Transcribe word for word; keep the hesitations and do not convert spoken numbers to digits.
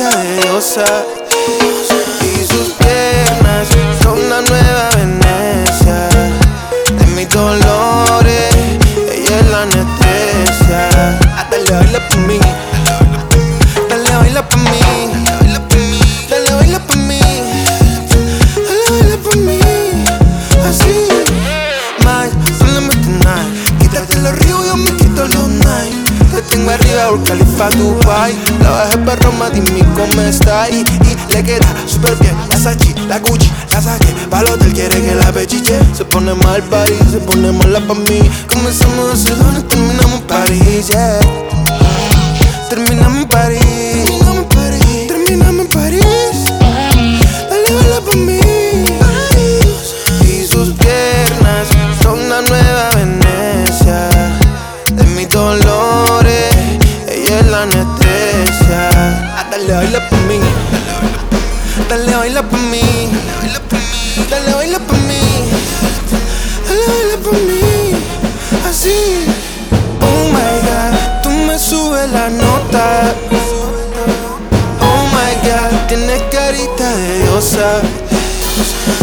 carita de diosa y sus piernas son una nueva Venecia. De mis dolores, ella es la anestesia. Ah, dale, baila por mí, dale, baila por mí, dale, baila por mí, dale, baila por mí, así. Más, solamente tonight, quítate los ríos, yo me quito los nights. Te tengo arriba, Burj Khalifa, Dubai. La bajé pa' Roma, dime cómo está. Y, y le queda súper bien la Sachi, la Gucci. La saqué pa'l hotel, quiere que la pechiche. Se pone mal París, se pone mala pa' mí. Comenzamos a Barcelona, terminamos en París, yeah. Terminamos en París, terminamos en París, terminamos en París. Dale, baila pa' mí. Y sus piernas son una nueva Venecia. De mis dolores, ella es la anestesia. Ah, dale, baila pa' mí, dale, baila pa' mí, dale, baila pa' mí, dale, baila pa' mí, así. Oh my God, tú me subes la nota. Oh my God, tienes carita de diosa.